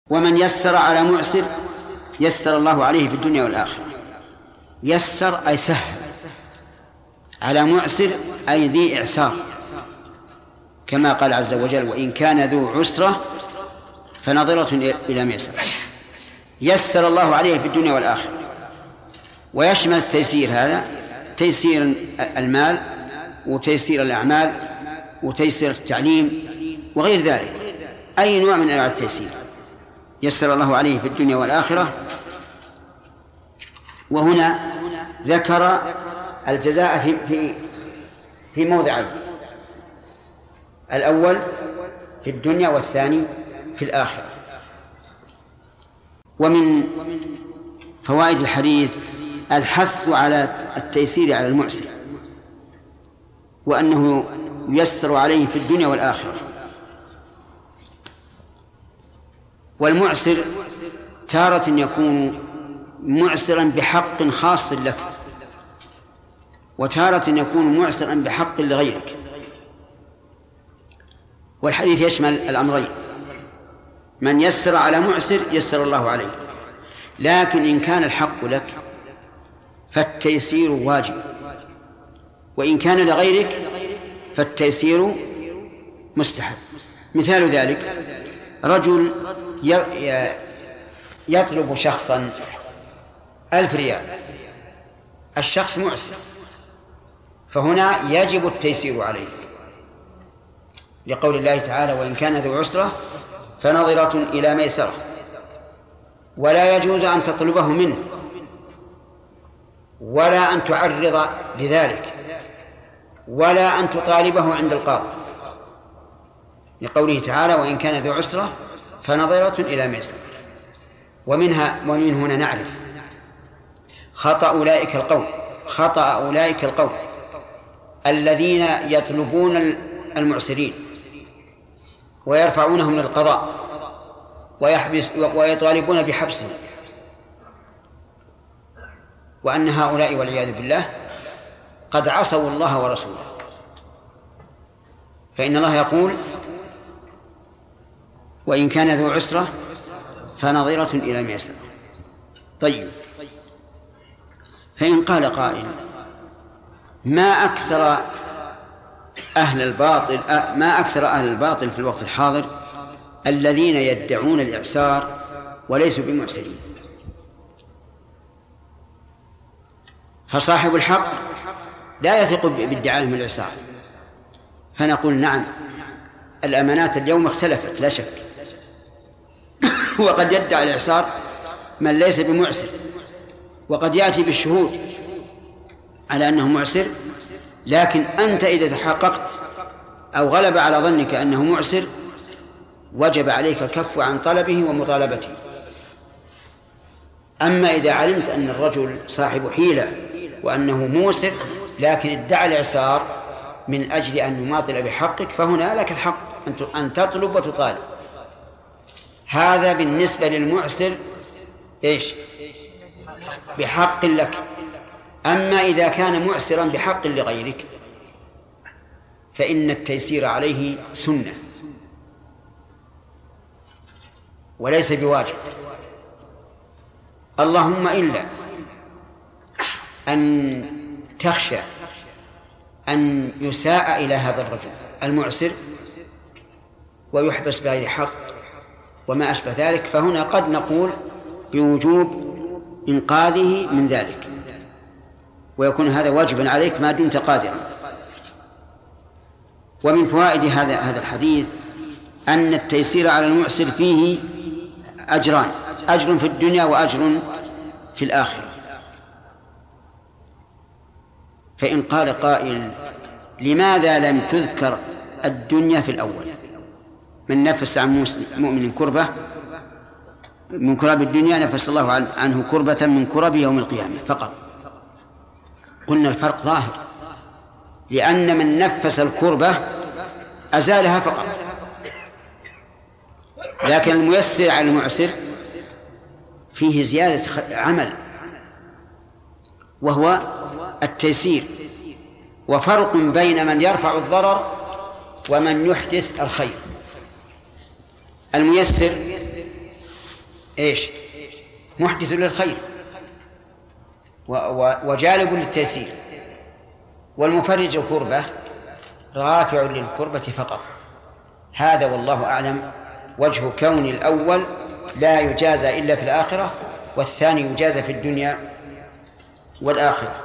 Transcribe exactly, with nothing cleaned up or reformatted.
ومن يسر على معسر يسر الله عليه في الدنيا والآخرة. يسر أي سهل، على معسر أي ذي إعسار، كما قال عز وجل: وإن كان ذو عسرة فنظرة إلى ميسر. يسر الله عليه في الدنيا والآخرة، ويشمل التيسير هذا تيسير المال وتيسير الأعمال وتيسير التعليم وغير ذلك، أي نوع من أنواع التيسير يسر الله عليه في الدنيا والآخرة. وهنا ذكر الجزاء في في في موضعين: الأول في الدنيا والثاني في الآخرة. ومن فوائد الحديث الحث على التيسير على المعسر، وأنه ييسر عليه في الدنيا والآخرة. والمعسر تارة يكون معسرا بحق خاص لك، وتارة يكون معسرا بحق لغيرك. والحديث يشمل الأمرين: من يسر على معسر يسر الله عليه. لكن إن كان الحق لك فالتيسير واجب، وإن كان لغيرك فالتيسير مستحب. مثال ذلك: رجل يطلب شخصا ألف ريال، الشخص معسر، فهنا يجب التيسير عليه، لقول الله تعالى: وإن كان ذو عسرة فنظرة إلى ميسرة. ولا يجوز أن تطلبه منه ولا أن تعرض بذلك ولا أن تطالبه عند القاضي، لقوله تعالى: وإن كان ذو عسرة فنظرة إلى ميسرة. ومنها ومن هنا نعرف خطأ أولئك القوم خطأ أولئك القوم الذين يطلبون المعسرين ويرفعونهم للقضاء ويحبس ويطالبون بحبسهم، وأن هؤلاء والعياذ بالله قد عصوا الله ورسوله. فإن الله يقول: وإن كان ذو عسرة فنظرة إلى ميسرة. طيب، فإن قال قائل: ما أكثر أهل الباطل ما أكثر أهل الباطل في الوقت الحاضر الذين يدعون الإعسار وليسوا بمعسرين، فصاحب الحق لا يثق بادعائهم الإعسار. فنقول: نعم، الأمانات اليوم اختلفت لا شك، وقد يدعي الإعسار من ليس بمعسر، وقد يأتي بالشهود على أنه معسر، لكن أنت إذا تحققت أو غلب على ظنك أنه معسر وجب عليك الكف عن طلبه ومطالبته. أما إذا علمت أن الرجل صاحب حيلة وأنه موسر لكن ادعى الإعسار من أجل أن يماطل بحقك، فهنا لك الحق أن تطلب وتطالب. هذا بالنسبة للمعسر إيش؟ بحق لك. أما إذا كان معسرا بحق لغيرك فإن التيسير عليه سنة وليس بواجب، اللهم إلا أن تخشى أن يساء إلى هذا الرجل المعسر ويحبس بغير حق وما أشبه ذلك، فهنا قد نقول بوجوب إنقاذه من ذلك، ويكون هذا واجبا عليك ما دمت قادرا. ومن فوائد هذا هذا الحديث أن التيسير على المعسر فيه أجران: أجر في الدنيا وأجر في الآخرة. فإن قال قائل: لماذا لم تذكر الدنيا في الأول؟ من نفس عن مؤمن كربة من كرب الدنيا نفس الله عنه كربة من كرب يوم القيامة فقط. قلنا الفرق ظاهر، لأن من نفس الكربة أزالها فقط، لكن الميسر على المعسر فيه زيادة عمل وهو التيسير. وفرق بين من يرفع الضرر ومن يحدث الخير. الميسر إيش؟ محدث للخير وجالب للتيسير، والمفرج الكربة رافع للكربة فقط. هذا والله أعلم وجه كون الأول لا يجازى إلا في الآخرة، والثاني يجازى في الدنيا والآخرة.